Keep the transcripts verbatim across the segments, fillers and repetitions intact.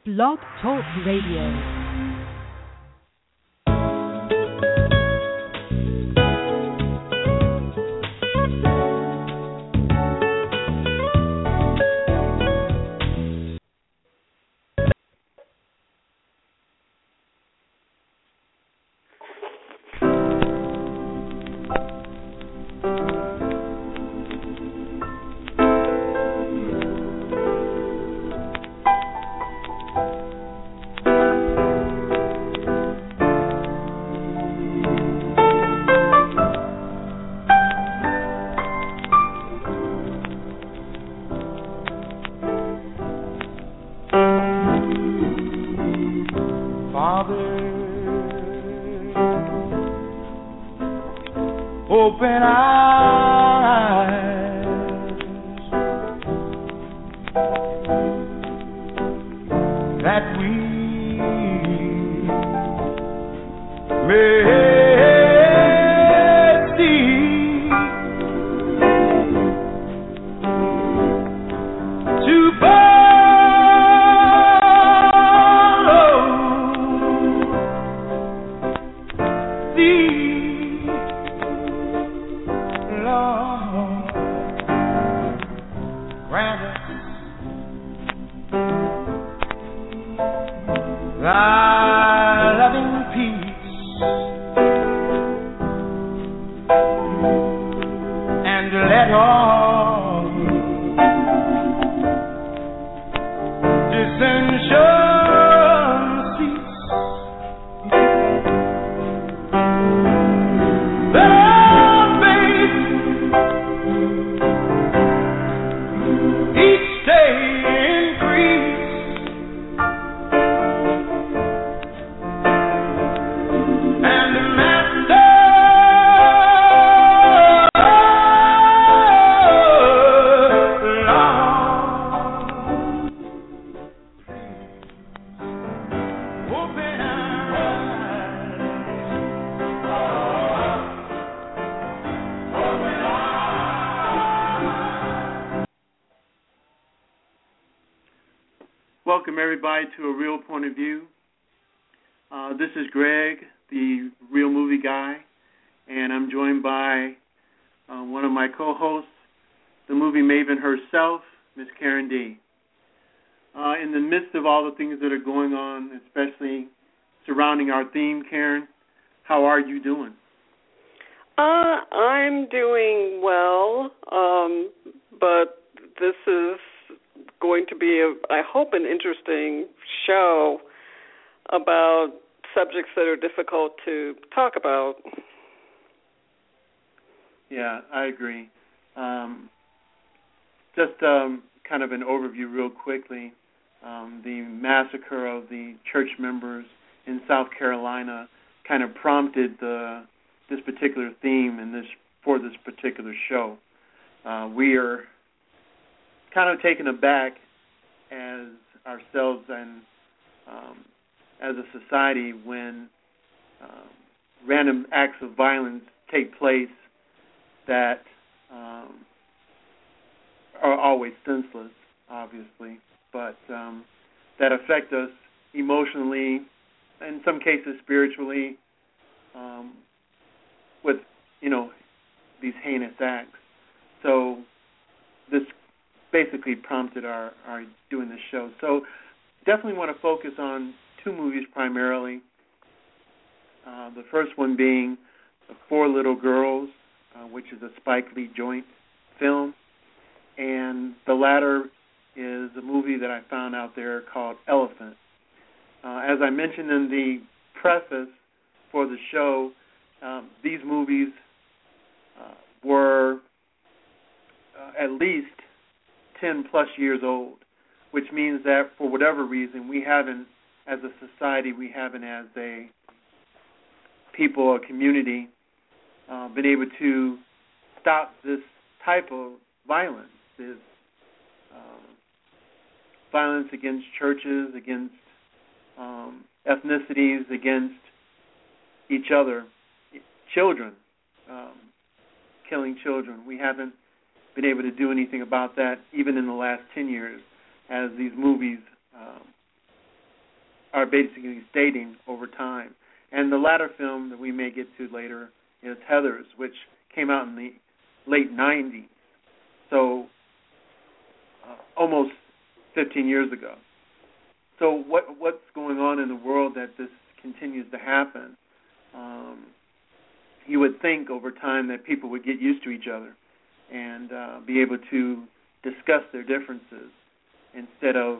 Blog Talk Radio. Welcome, everybody, to A Real Point of View. Uh, this is Greg, the Real Movie Guy, and I'm joined by uh, one of my co-hosts, the movie maven herself, Miss Karen D. Uh, in the midst of all the things that are going on, especially surrounding our theme, Karen, how are you doing? Uh, I'm doing well, um, but this is going to be, a, I hope, an interesting show about subjects that are difficult to talk about. Yeah, I agree. Um, just um, kind of an overview real quickly. Um, the massacre of the church members in South Carolina kind of prompted the, this particular theme and this for this particular show. Uh, we are kind of taken aback as ourselves and um, as a society when um, random acts of violence take place that um, are always senseless, obviously, but um, that affect us emotionally, in some cases spiritually, um, with, you know, these heinous acts. So this basically prompted our, our doing this show. So definitely want to focus on two movies primarily. Uh, the first one being Four Little Girls, uh, which is a Spike Lee joint film. And the latter is a movie that I found out there called Elephant. Uh, as I mentioned in the preface for the show, um, these movies uh, were uh, at least ten plus years old, which means that for whatever reason we haven't, as a society, we haven't as a people, a community, uh, been able to stop this type of violence, this um, violence against churches, against um, ethnicities, against each other, children, um, killing children. We haven't been able to do anything about that even in the last ten years as these movies um, are basically stating over time. And the latter film that we may get to later is Heathers, which came out in the late nineties, so uh, almost fifteen years ago. So what what's going on in the world that this continues to happen? Um, you would think over time that people would get used to each other and uh, be able to discuss their differences instead of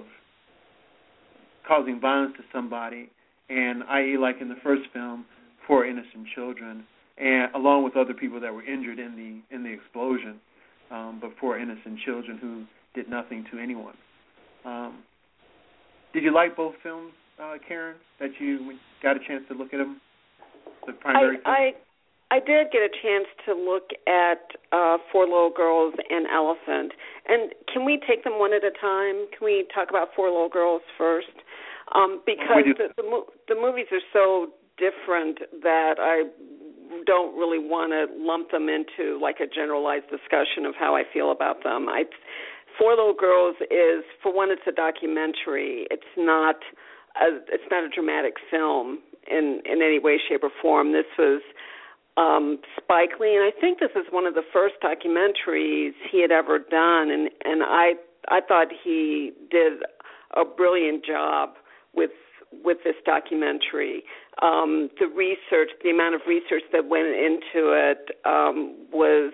causing violence to somebody, and that is like in the first film, four innocent children, and along with other people that were injured in the in the explosion, um, but four innocent children who did nothing to anyone. Um, did you like both films, uh, Karen, that you got a chance to look at them? The primary I, I I did get a chance to look at uh, Four Little Girls and Elephant. And can we take them one at a time? Can we talk about Four Little Girls first? Um, because the, the, the movies are so different that I don't really want to lump them into like a generalized discussion of how I feel about them. I, Four Little Girls is, for one, it's a documentary. It's not a, it's not a dramatic film in, in any way, shape, or form. This was um, Spike Lee, and I think this is one of the first documentaries he had ever done, and, and I I thought he did a brilliant job with with this documentary. Um, the research, the amount of research that went into it um, was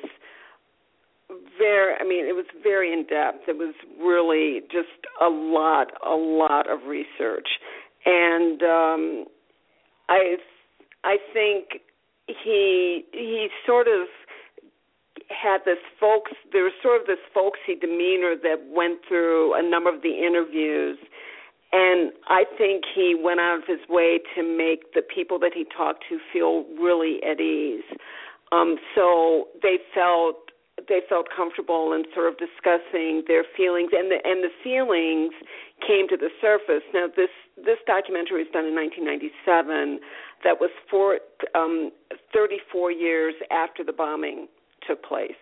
very, I mean, it was very in-depth. It was really just a lot, a lot of research. And um, I I think he he sort of had this folks, there was sort of this folksy demeanor that went through a number of the interviews. And I think he went out of his way to make the people that he talked to feel really at ease. Um, so they felt they felt comfortable in sort of discussing their feelings, and the and the feelings came to the surface. Now, this this documentary was done in nineteen ninety-seven. That was for um, thirty-four years after the bombing took place,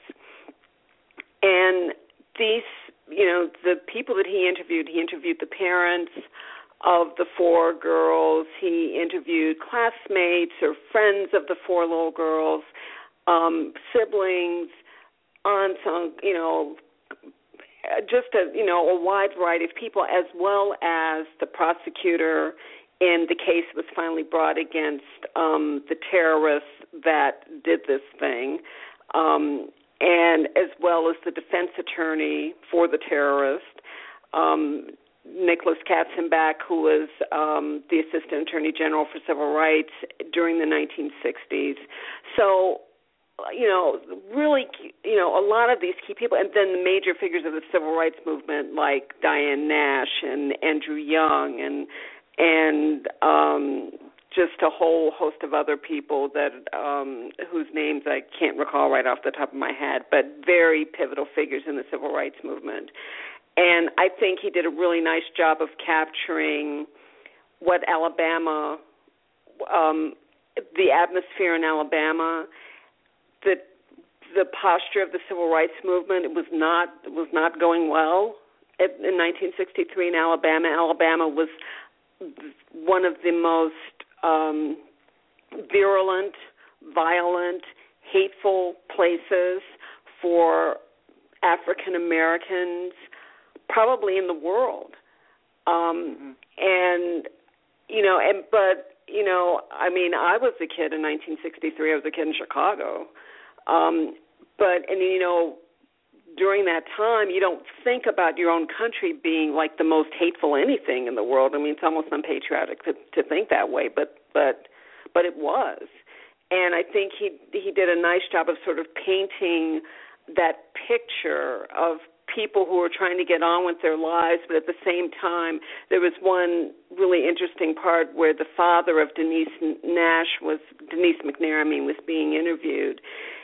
and these. You know, the people that he interviewed, he interviewed the parents of the four girls. He interviewed classmates or friends of the four little girls, um, siblings, aunts, you know, just a, you know, a wide variety of people, as well as the prosecutor in the case that was finally brought against um, the terrorists that did this thing. Um and as well as the defense attorney for the terrorist, um, Nicholas Katzenbach, who was um, the Assistant Attorney General for Civil Rights during the nineteen sixties. So, you know, really, you know, a lot of these key people, and then the major figures of the Civil Rights Movement like Diane Nash and Andrew Young and and um just a whole host of other people that um, whose names I can't recall right off the top of my head, but very pivotal figures in the civil rights movement. And I think he did a really nice job of capturing what Alabama, um, the atmosphere in Alabama, the the posture of the civil rights movement. It was not it was not going well in nineteen sixty-three in Alabama. Alabama was one of the most Um, virulent, violent, hateful places for African Americans, probably in the world. Um, mm-hmm. And you know, and but you know, I mean, I was a kid in nineteen sixty-three. I was a kid in Chicago. Um, but and you know, during that time, you don't think about your own country being like the most hateful anything in the world. I mean, it's almost unpatriotic to, to think that way, but but but it was. And I think he he did a nice job of sort of painting that picture of people who were trying to get on with their lives, but at the same time, there was one really interesting part where the father of Denise Nash was, Denise McNair, I mean, was being interviewed,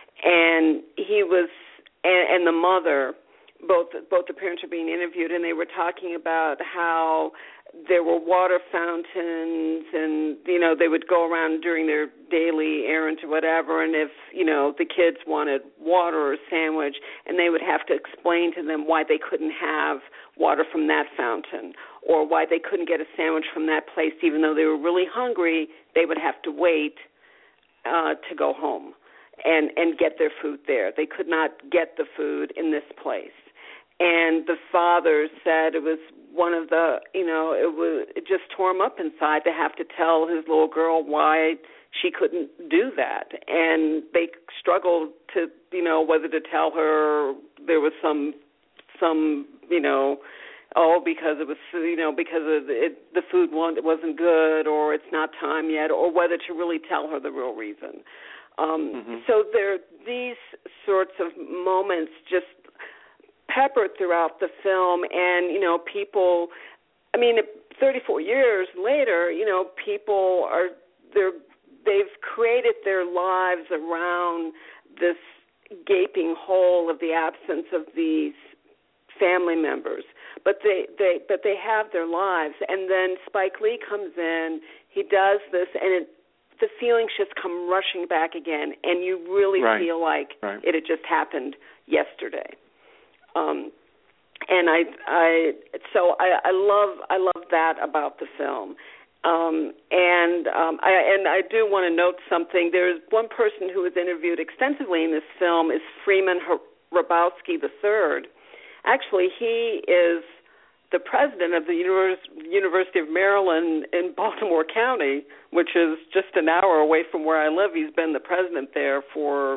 and he was, and, and the mother, both both the parents are being interviewed, and they were talking about how there were water fountains, and, you know, they would go around during their daily errands or whatever, and if, you know, the kids wanted water or a sandwich, and they would have to explain to them why they couldn't have water from that fountain, or why they couldn't get a sandwich from that place even though they were really hungry. They would have to wait uh, to go home and, and get their food there. They could not get the food in this place. And the father said it was one of the, you know, it was it just tore him up inside to have to tell his little girl why she couldn't do that. And they struggled to, you know, whether to tell her there was some, some, you know, oh, because it was, you know, because of it, the food wasn't good, or it's not time yet, or whether to really tell her the real reason. Um, mm-hmm. So there are these sorts of moments just peppered throughout the film, and, you know, people, I mean, thirty-four years later, you know, people are, they're, they've created their lives around this gaping hole of the absence of these family members. But they, they, but they have their lives. And then Spike Lee comes in, he does this, and it, the feelings just come rushing back again, and you really right. feel like right. it had just happened yesterday. Um, and I, I, so I, I love, I love that about the film. Um, and um, I, and I do want to note something. There's one person who was interviewed extensively in this film is Freeman Hrabowski the third. Actually, he is the president of the Univers- University of Maryland in Baltimore County, which is just an hour away from where I live. He's been the president there for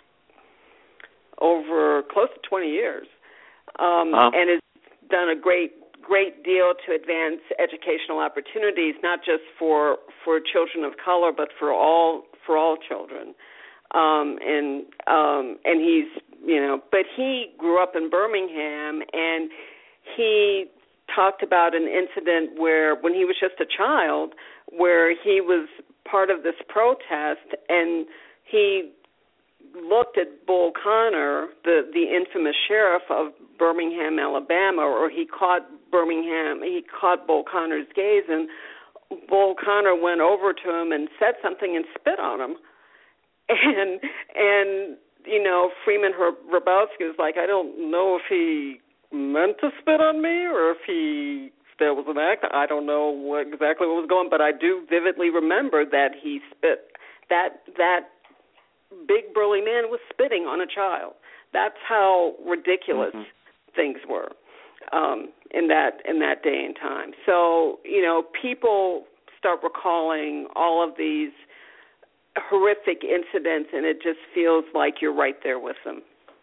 over close to twenty years, um, wow. and has done a great, great deal to advance educational opportunities, not just for for children of color, but for all for all children. Um, and um, and he's you know, but he grew up in Birmingham, and he talked about an incident where, when he was just a child, where he was part of this protest, and he looked at Bull Connor, the, the infamous sheriff of Birmingham, Alabama, or he caught Birmingham, he caught Bull Connor's gaze, and Bull Connor went over to him and said something and spit on him. And, and you know, Freeman Hrabowski was like, I don't know if he meant to spit on me or if he if there was an act. I don't know what, exactly what was going on, but I do vividly remember that he spit, that that big burly man was spitting on a child. That's how ridiculous mm-hmm. things were um, in that in that day and time. So, you know, people start recalling all of these horrific incidents, and it just feels like you're right there with them.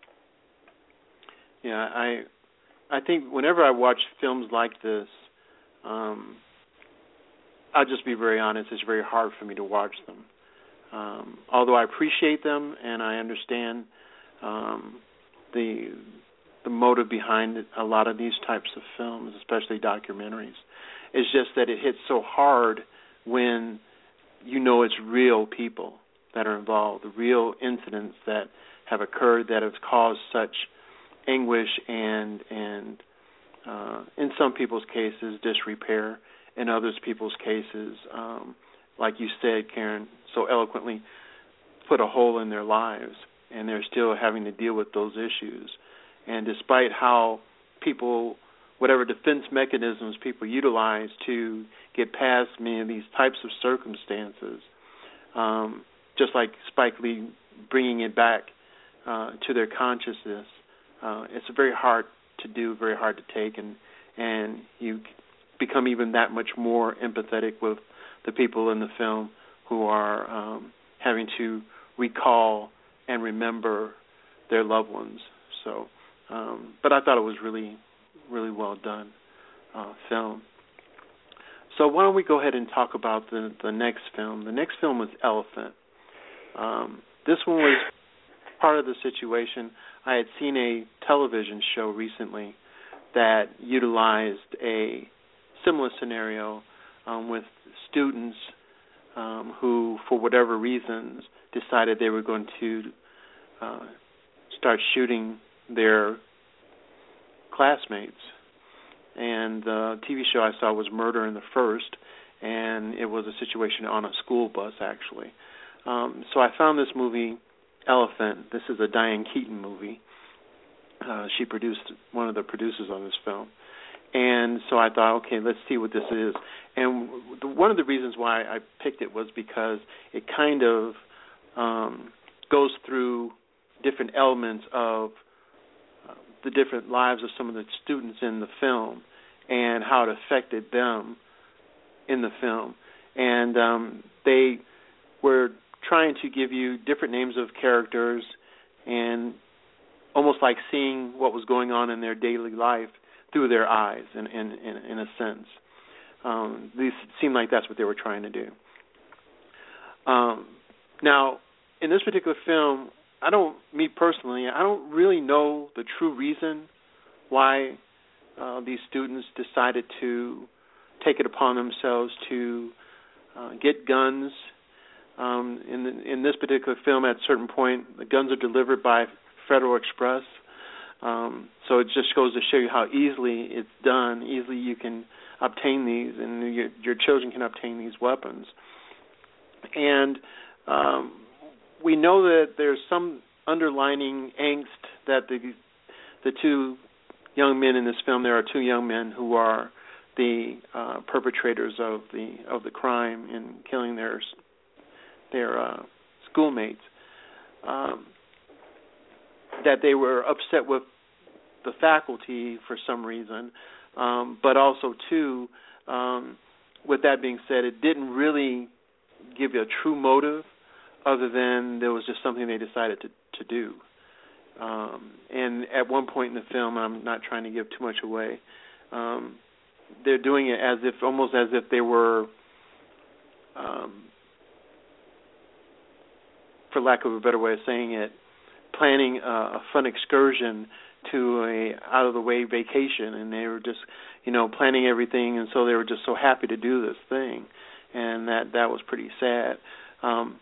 Yeah, I I think whenever I watch films like this, um, I'll just be very honest, it's very hard for me to watch them. Um, although I appreciate them and I understand um, the the motive behind it, a lot of these types of films, especially documentaries, it's just that it hits so hard when you know it's real people that are involved, the real incidents that have occurred that have caused such anguish and, and uh, in some people's cases, disrepair. In others people's cases, um, like you said, Karen, so eloquently, put a hole in their lives, and they're still having to deal with those issues. And despite how people, whatever defense mechanisms people utilize to get past many of these types of circumstances, um, just like Spike Lee bringing it back uh, to their consciousness, uh, it's very hard to do, very hard to take, and and you become even that much more empathetic with the people in the film who are um, having to recall and remember their loved ones. So, um, but I thought it was really, really well done uh, film. So why don't we go ahead and talk about the, the next film. The next film was Elephant. Um, this one was part of the situation. I had seen a television show recently that utilized a similar scenario um, with students um, who, for whatever reasons, decided they were going to uh, start shooting their classmates. And the T V show I saw was Murder in the First, and it was a situation on a school bus, actually. Um, so I found this movie, Elephant. This is a Diane Keaton movie. Uh, she produced, one of the producers on this film. And so I thought, okay, let's see what this is. And the, one of the reasons why I picked it was because it kind of um, goes through different elements of uh, the different lives of some of the students in the film and how it affected them in the film. And um, they were trying to give you different names of characters and almost like seeing what was going on in their daily life through their eyes, in, in, in, in a sense. Um, these seemed like that's what they were trying to do. Um, now, in this particular film, I don't, me personally, I don't really know the true reason why uh, these students decided to take it upon themselves to uh, get guns. Um, in, the, in this particular film, at a certain point, the guns are delivered by Federal Express. Um, so it just goes to show you how easily it's done. Easily you can obtain these, and your, your children can obtain these weapons. And um, we know that there's some underlining angst that the the two young men in this film. There are two young men who are the uh, perpetrators of the of the crime in killing their their uh, schoolmates. Um, that they were upset with the faculty for some reason, um, but also too, um, with that being said, it didn't really give you a true motive, other than there was just something they decided to to do. Um, and at one point in the film, I'm not trying to give too much away, um, they're doing it as if, almost as if they were, um, for lack of a better way of saying it, planning a, a fun excursion to a out-of-the-way vacation, and they were just, you know, planning everything, and so they were just so happy to do this thing, and that, that was pretty sad. Um,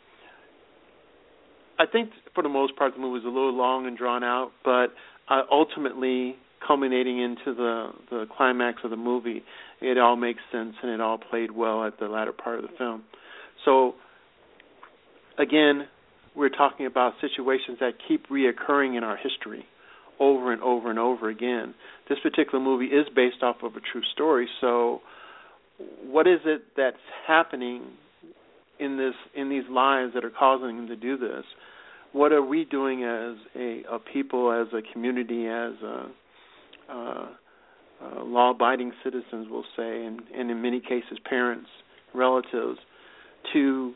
I think for the most part the movie was a little long and drawn out, but uh, ultimately culminating into the, the climax of the movie, it all makes sense and it all played well at the latter part of the film. So, again, we're talking about situations that keep reoccurring in our history over and over and over again. This particular movie is based off of a true story, so what is it that's happening in this in these lives that are causing them to do this? What are we doing as a, a people, as a community, as a, uh, uh, law-abiding citizens, we'll say, and, and in many cases parents, relatives, to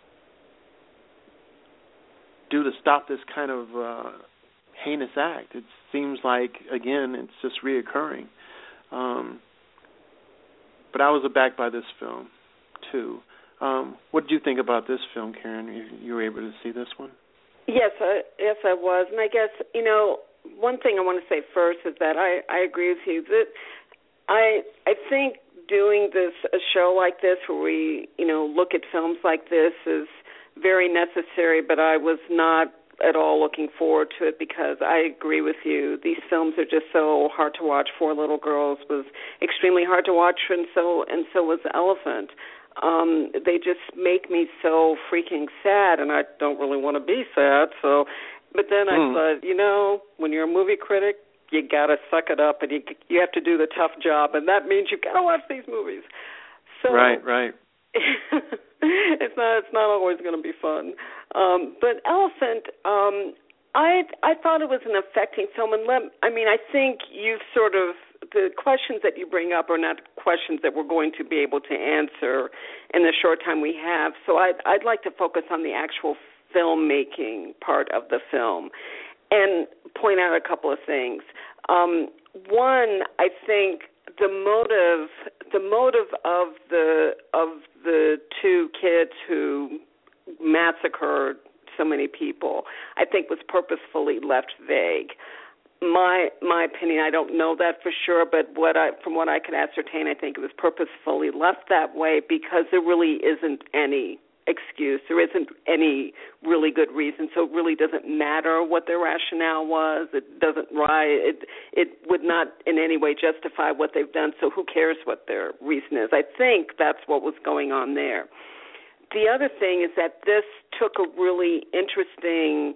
do to stop this kind of uh, heinous act? It seems like, again, it's just reoccurring. Um, but I was abacked by this film, too. Um, what did you think about this film, Karen? You, you were able to see this one? Yes, uh, yes, I was. And I guess, you know, one thing I want to say first is that I, I agree with you. That I I think doing this, a show like this where we, you know, look at films like this is very necessary, but I was not at all looking forward to it because I agree with you. These films are just so hard to watch. Four Little Girls was extremely hard to watch, and so and so was Elephant. Um, they just make me so freaking sad, and I don't really want to be sad. So, but then I mm. thought, you know, when you're a movie critic, you got to suck it up, and you you have to do the tough job, and that means you got to watch these movies. So, right, right. it's not it's not always going to be fun. Um, but Elephant, um, I I thought it was an affecting film, and let, I mean I think you've sort of, the questions that you bring up are not questions that we're going to be able to answer in the short time we have. So I'd I'd like to focus on the actual filmmaking part of the film and point out a couple of things. Um, one, I think the motive the motive of the of the two kids who massacred so many people, I think, was purposefully left vague. My my opinion, I don't know that for sure, but what I from what I could ascertain, I think it was purposefully left that way because there really isn't any excuse. There isn't any really good reason, so it really doesn't matter what their rationale was. It doesn't rise. It it would not in any way justify what they've done. So who cares what their reason is? I think that's what was going on there. The other thing is that this took a really interesting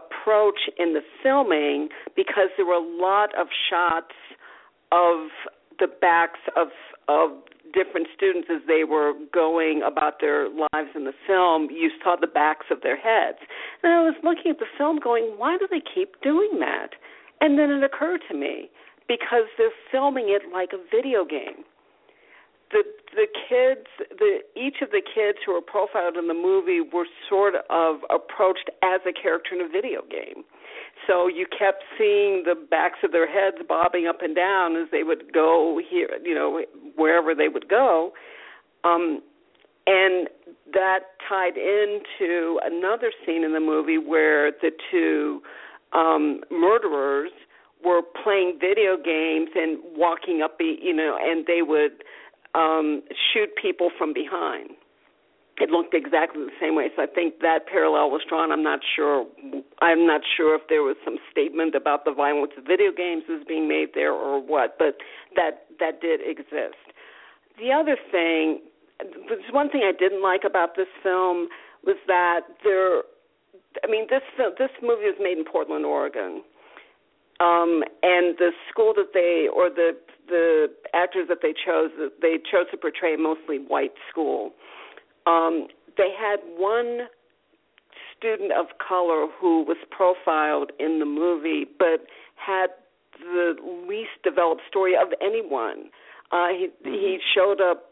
approach in the filming because there were a lot of shots of the backs of of different students as they were going about their lives in the film. You saw the backs of their heads. And I was looking at the film going, why do they keep doing that? And then it occurred to me, because they're filming it like a video game. The the kids, the each of the kids who were profiled in the movie were sort of approached as a character in a video game. So you kept seeing the backs of their heads bobbing up and down as they would go here, you know, wherever they would go, um, and that tied into another scene in the movie where the two um, murderers were playing video games and walking up, you know, and they would um, shoot people from behind. It looked exactly the same way, so I think that parallel was drawn. I'm not sure. I'm not sure if there was some statement about the violence of video games is being made there or what, but that that did exist. The other thing, there's one thing I didn't like about this film was that there. I mean, this this movie was made in Portland, Oregon, um, and the school that they or the the actors that they chose, they chose to portray a mostly white school. Um, they had one student of color who was profiled in the movie, but had the least developed story of anyone. Uh, he he showed up,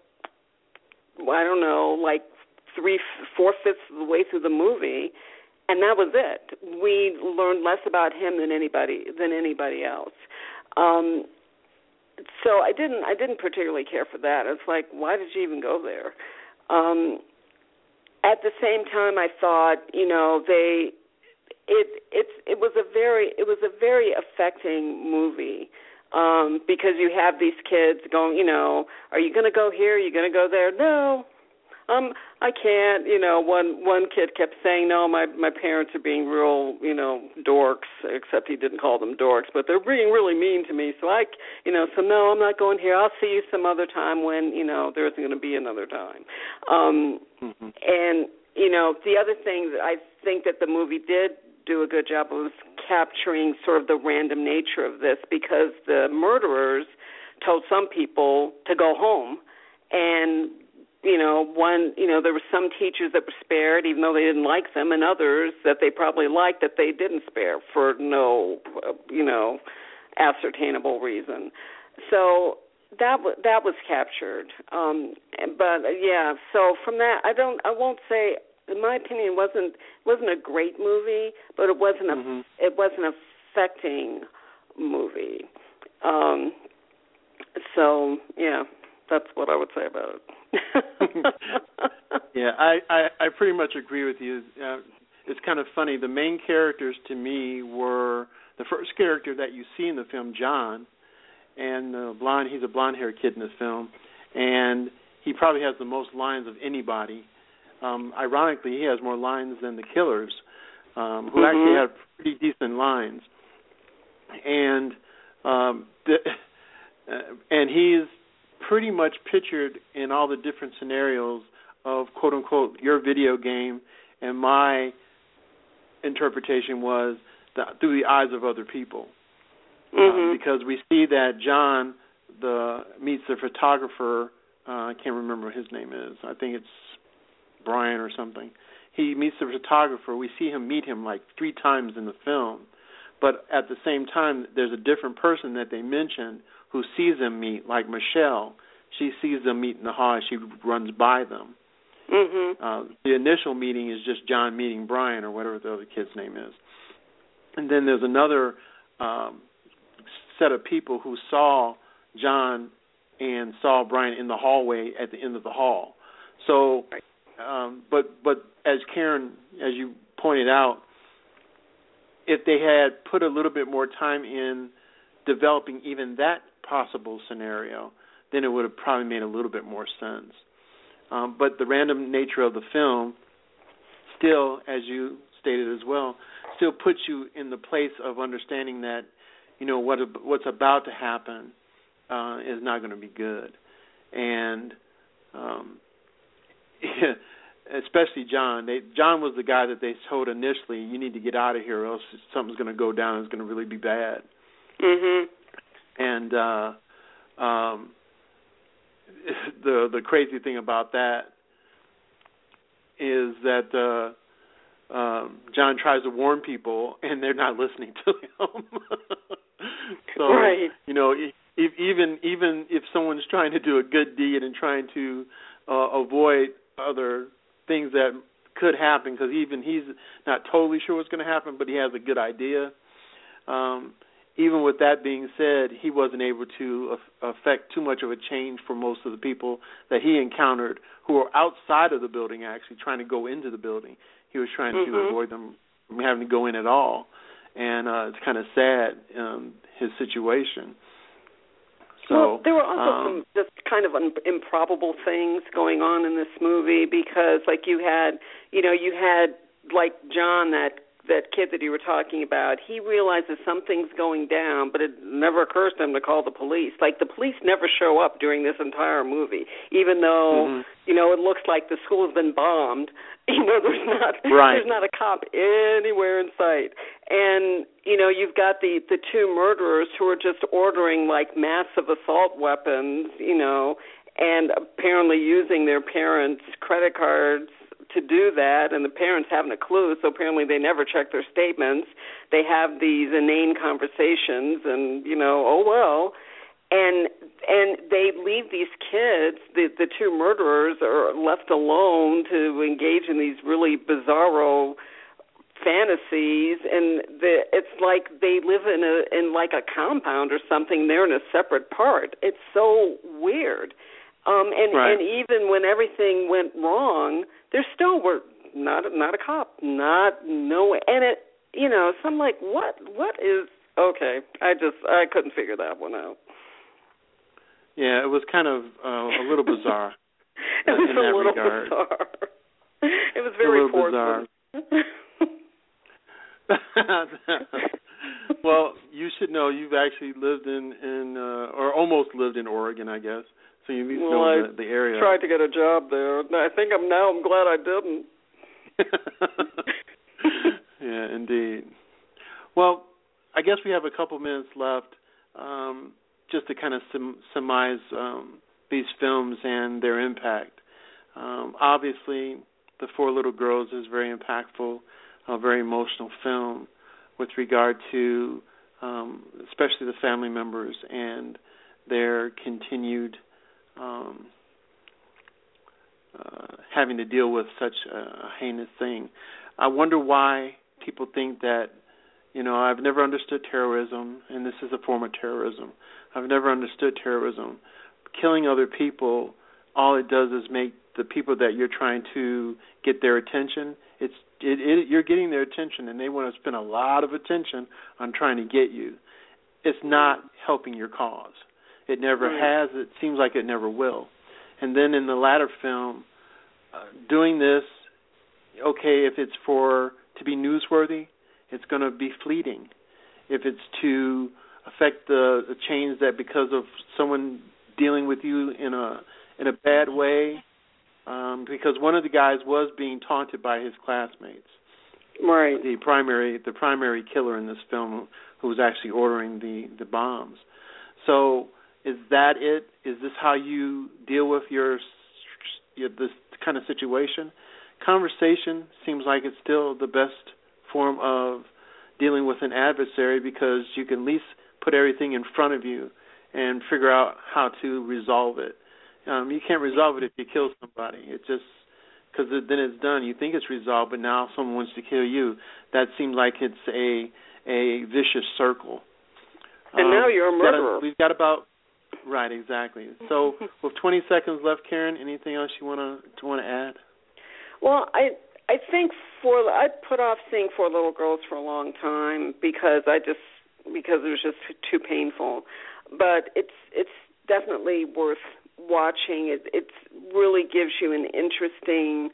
I don't know, like three, four fifths of the way through the movie, and that was it. We learned less about him than anybody than anybody else. Um, so I didn't I didn't particularly care for that. It's like, why did you even go there? Um, at the same time, I thought, you know, they, it, it's, it was a very, it was a very affecting movie um, because you have these kids going, you know, are you going to go here? Are you going to go there? No, um, I can't. You know, one one kid kept saying, no, my my parents are being real, you know, dorks. Except he didn't call them dorks, but they're being really mean to me. So I, you know, so no, I'm not going here. I'll see you some other time when, you know, there isn't going to be another time. Um, mm-hmm. And you know, the other thing that I think that the movie did do a good job of was capturing sort of the random nature of this, because the murderers told some people to go home, and you know, one, you know, there were some teachers that were spared, even though they didn't like them, and others that they probably liked that they didn't spare for no, uh, you know, ascertainable reason. So that w- that was captured. Um, but uh, yeah, so from that, I don't, I won't say, in my opinion, it wasn't wasn't a great movie, but it wasn't a mm-hmm. it was an affecting movie. Um, so yeah, that's what I would say about it. yeah, I, I, I pretty much agree with you. Uh, it's kind of funny. The main characters to me were the first character that you see in the film, John, and uh, blonde. He's a blonde-haired kid in this film, and he probably has the most lines of anybody. Um, ironically, he has more lines than the killers, um, who mm-hmm. actually have pretty decent lines, and um, the, uh, and he's pretty much pictured in all the different scenarios of quote-unquote your video game, and my interpretation was the, through the eyes of other people. Mm-hmm. Uh, because we see that John the meets the photographer, uh, I can't remember what his name is, I think it's Brian or something. He meets the photographer. We see him meet him like three times in the film, but at the same time there's a different person that they mention who sees them meet, like Michelle. She sees them meet in the hall. She runs by them. Mm-hmm. Uh, the initial meeting is just John meeting Brian or whatever the other kid's name is. And then there's another um, set of people who saw John and saw Brian in the hallway at the end of the hall. So, um, but but as Karen, as you pointed out, if they had put a little bit more time in developing even that possible scenario, then it would have probably made a little bit more sense. Um, but the random nature of the film still, as you stated as well, still puts you in the place of understanding that, you know, what what's about to happen uh, is not going to be good. And um, especially John. They, John was the guy that they told initially, you need to get out of here or else something's going to go down. It's going to really be bad. Mm-hmm. And uh, um, the the crazy thing about that is that uh, um, John tries to warn people, and they're not listening to him. So, right. you know, if, even even if someone's trying to do a good deed and trying to uh, avoid other things that could happen, because even he's not totally sure what's going to happen, but he has a good idea. Um, even with that being said, he wasn't able to af- affect too much of a change for most of the people that he encountered who were outside of the building, actually trying to go into the building. He was trying mm-hmm. to avoid them from having to go in at all. And uh, it's kind of sad, um, his situation. So, well, there were also um, some just kind of un- improbable things going on in this movie because, like, you had, you know, you had, like, John, that that kid that you were talking about, he realizes something's going down, but it never occurs to him to call the police. Like, the police never show up during this entire movie, even though, mm-hmm. you know, it looks like the school has been bombed. You know, there's not right. there's not a cop anywhere in sight. And, you know, you've got the, the two murderers who are just ordering, like, massive assault weapons, you know, and apparently using their parents' credit cards to do that, and the parents haven't a clue, so apparently they never check their statements. They have these inane conversations, and, you know, oh, well. And and they leave these kids, the, the two murderers are left alone to engage in these really bizarro fantasies, and the, it's like they live in a in like a compound or something. They're in a separate part. It's so weird. Um, and, right. and even when everything went wrong, there still were not not a cop, not no, and it, you know, so I'm like, what what is okay? I just I couldn't figure that one out. Yeah, it was kind of uh, a little bizarre. It was in a that little regard. bizarre. It was very bizarre. Well, you should know you've actually lived in, in uh, or almost lived in Oregon, I guess. So you at least well, know I the, the area. tried to get a job there. I think I'm now. I'm glad I didn't. Yeah, indeed. Well, I guess we have a couple minutes left, um, just to kind of sum, surmise um, these films and their impact. Um, obviously, The Four Little Girls is very impactful, a very emotional film with regard to um, especially the family members and their continued um, uh, having to deal with such a heinous thing. I wonder why people think that, you know, I've never understood terrorism, and this is a form of terrorism. I've never understood terrorism. Killing other people, all it does is make the people that you're trying to get their attention, it's it, it, you're getting their attention, and they want to spend a lot of attention on trying to get you. It's not helping your cause. It never has. It seems like it never will. And then in the latter film, uh, doing this, okay, if it's for to be newsworthy, it's going to be fleeting. If it's to affect the, the change that because of someone dealing with you in a in a bad way, um, because one of the guys was being taunted by his classmates. Right. The primary the primary killer in this film, who was actually ordering the, the bombs. So is that it? Is this how you deal with your, your this kind of situation? Conversation seems like it's still the best form of dealing with an adversary, because you can at least put everything in front of you and figure out how to resolve it. Um, you can't resolve it if you kill somebody. It just because it, then it's done. You think it's resolved, but now someone wants to kill you. That seems like it's a a vicious circle. And um, now you're a murderer. We've got about right, exactly. So with twenty seconds left, Karen, anything else you wanna to want to add? Well, I I think for I put off seeing Four Little Girls for a long time because I just because it was just too painful. But it's it's definitely worth watching. It it really gives you an interesting,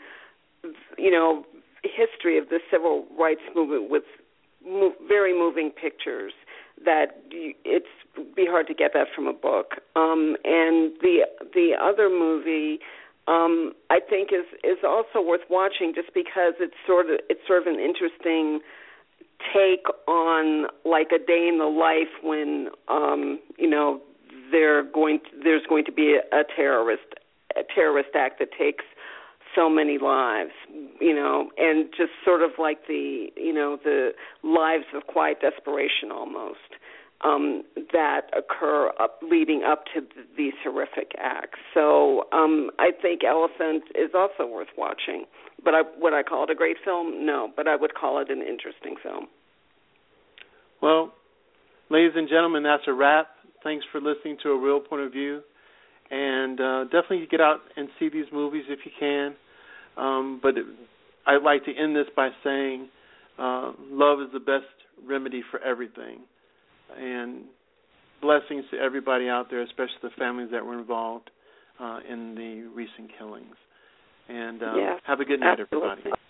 you know, history of the civil rights movement with mo- very moving pictures that you, it's be hard to get that from a book. Um, and the the other movie, um, I think is is also worth watching just because it's sort of it's sort of an interesting take on like a day in the life when um, you know they're going to, there's going to be a, a terrorist a terrorist act that takes so many lives, you know, and just sort of like the, you know, the lives of quiet desperation almost um, that occur up, leading up to th- these horrific acts. So um, I think Elephant is also worth watching. But I, would I call it a great film? No, but I would call it an interesting film. Well, ladies and gentlemen, that's a wrap. Thanks for listening to A Real Point of View. And uh, definitely get out and see these movies if you can. Um, but it, I'd like to end this by saying uh, love is the best remedy for everything. And blessings to everybody out there, especially the families that were involved uh, in the recent killings. And uh, yes, have a good night, absolutely. everybody.